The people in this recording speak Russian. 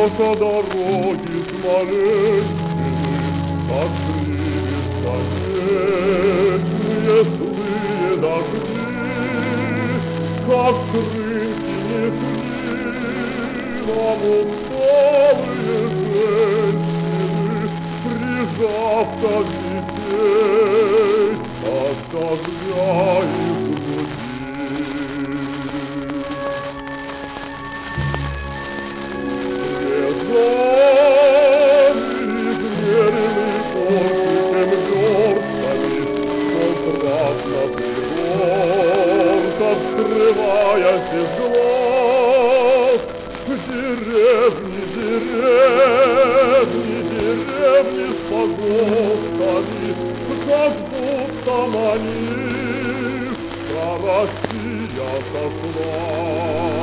по дороге смоленщины, как бесконечные злые дожди, как крынки несли нам усталые женщины, прижав как детей от дождя их груди. Открываясь из глаз, деревни, деревни, деревни с погостами, как будто манишь, а Россия сошла.